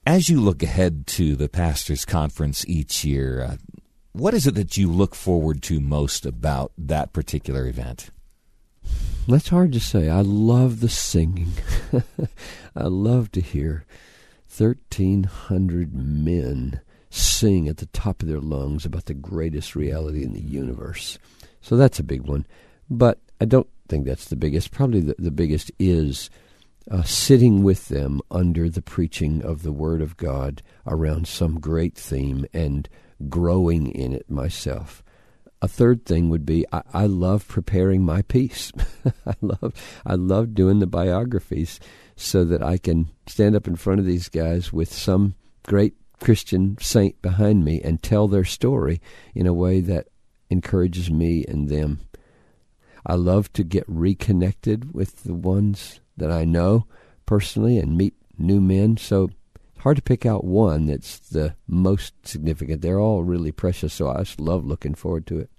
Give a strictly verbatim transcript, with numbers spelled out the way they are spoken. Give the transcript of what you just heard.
As you look ahead to the Pastors' Conference each year, uh, what is it that you look forward to most about that particular event? That's hard to say. I love the singing. I love to hear thirteen hundred men sing at the top of their lungs about the greatest reality in the universe. So that's a big one. But I don't think that's the biggest. Probably the, the biggest is uh, sitting with them under the preaching of the Word of God around some great theme and growing in it myself. A third thing would be I, I love preparing my piece. I love I love doing the biographies so that I can stand up in front of these guys with some great Christian saint behind me and tell their story in a way that encourages me and them. I love to get reconnected with the ones that I know personally and meet new men. So hard to pick out one that's the most significant. They're all really precious, so I just love looking forward to it.